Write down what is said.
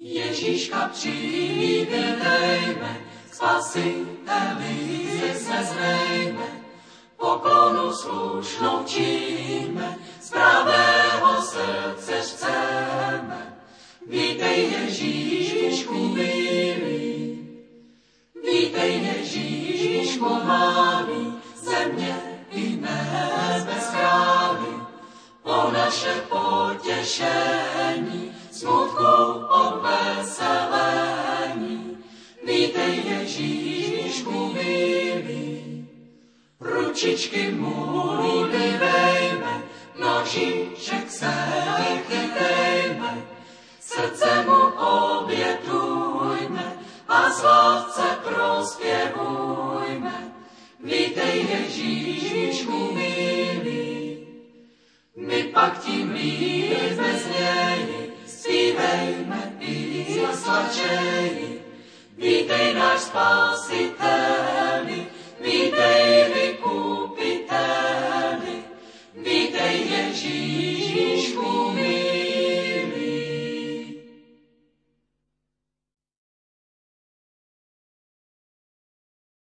Ježíška přivítejme, Spasiteli se zrejme, poklonu slušnou číme, z pravého srdce chceme. Vítej Ježíšku milý, vítej Ježíšku malý, země i nebe králi, o naše potěšení, smutku odveselení. Vítej Ježíšku milý, ručičky mu dejme, nožiček se chytejme, srdce mu obětujme a sladce prospěvujme. Vítej Ježíšku milý, my pak tím líp bez něj zpívejme i sladčeji. Vítej náš Spasitel,